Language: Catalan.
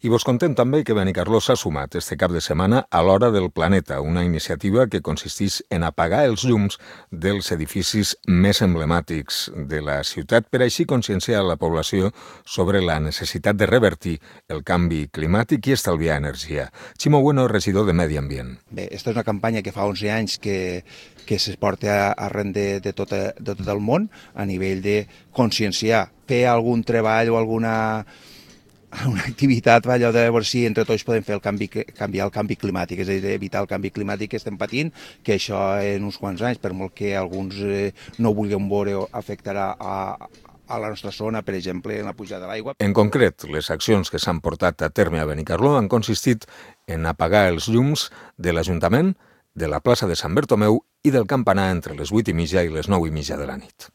I vos contem també que Benicarló s'ha sumat este cap de setmana a l'Hora del Planeta, una iniciativa que consisteix en apagar els llums dels edificis més emblemàtics de la ciutat per així conscienciar la població sobre la necessitat de revertir el canvi climàtic i estalviar energia. Ximo Bueno, regidor de Medi Ambient. Bé, aquesta és una campanya que fa 11 anys que se porta arreu de tot el món a nivell de conscienciar, fer algun treball o alguna activitat allò de veure si entre tots podem fer canviar el canvi climàtic, és a dir, evitar el canvi climàtic que estem patint, que això en uns quants anys, per molt que alguns no ho vulguin veure, afectarà a la nostra zona, per exemple, en la pujada de l'aigua. En concret, les accions que s'han portat a terme a Benicarló han consistit en apagar els llums de l'Ajuntament, de la plaça de Sant Bertomeu i del campanar entre les 8:30 i les 9:30 de la nit.